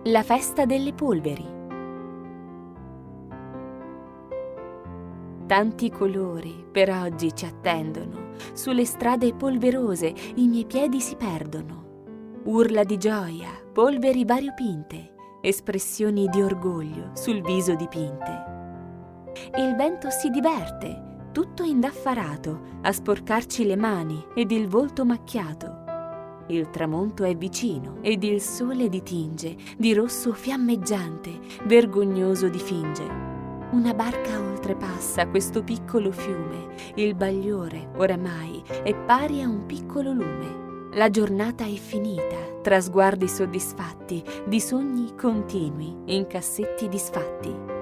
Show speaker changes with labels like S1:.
S1: La festa delle polveri. Tanti colori per oggi ci attendono, sulle strade polverose i miei piedi si perdono. Urla di gioia, polveri variopinte, espressioni di orgoglio sul viso dipinte. Il vento si diverte, tutto indaffarato, a sporcarci le mani ed il volto macchiato. Il tramonto è vicino ed il sole ditinge di rosso fiammeggiante, vergognoso difinge. Una barca oltrepassa questo piccolo fiume, il bagliore oramai è pari a un piccolo lume. La giornata è finita, tra sguardi soddisfatti, di sogni continui in cassetti disfatti.